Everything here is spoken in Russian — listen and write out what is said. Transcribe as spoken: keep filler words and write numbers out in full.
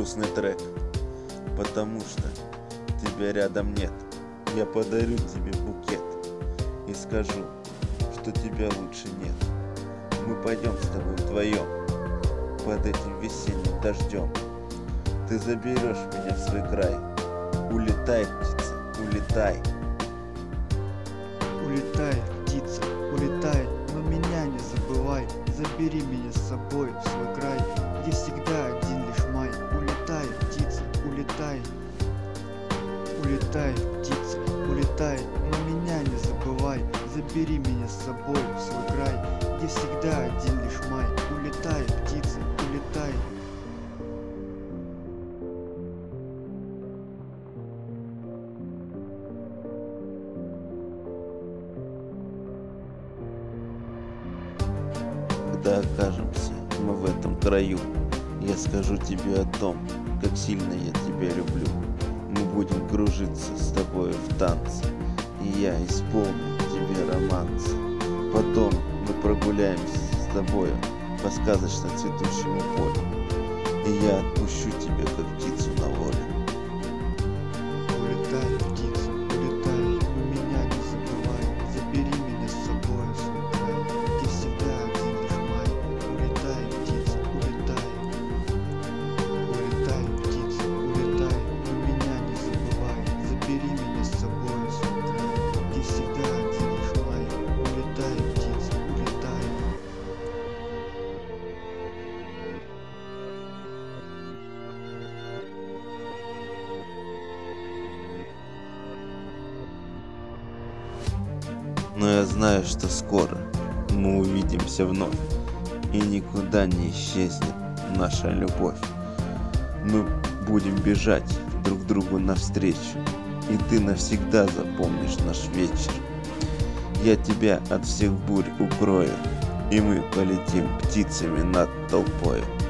грустный трек, потому что тебя рядом нет. Я подарю тебе букет и скажу, что тебя лучше нет. Мы пойдем с тобой вдвоем под этим весенним дождем. Ты заберешь меня в свой край. Улетай, птица, улетай. Улетай, птица, улетай, но меня не забывай. Забери меня с собой в свой край, где всегда один лишь май. Улетай, птица, улетай. Улетай, птица, улетай, но меня не забывай. Забери меня с собой в свой край, где всегда один лишь май. Улетай, птица, улетай. Когда окажемся мы в этом краю, я скажу тебе о том, как сильно я тебя люблю. Мы будем кружиться с тобой в танце, и я исполню тебе романс. Потом мы прогуляемся с тобою по сказочно цветущему полю, и я отпущу тебя, как птицу на волю. Улетай, птица, улетай, но меня не забывай. Забери меня с собой в свой край, где всегда один лишь май. Улетай, птица, улетай. Улетай, птица, улетай, но меня не забывай. Забери меня с собой в свой край, где всегда один лишь май. Улетай, птица, улетай. Но я знаю, что скоро мы увидимся вновь, и никуда не исчезнет наша любовь. Мы будем бежать друг другу навстречу, и ты навсегда запомнишь наш вечер. Я тебя от всех бурь укрою, и мы полетим птицами над толпою.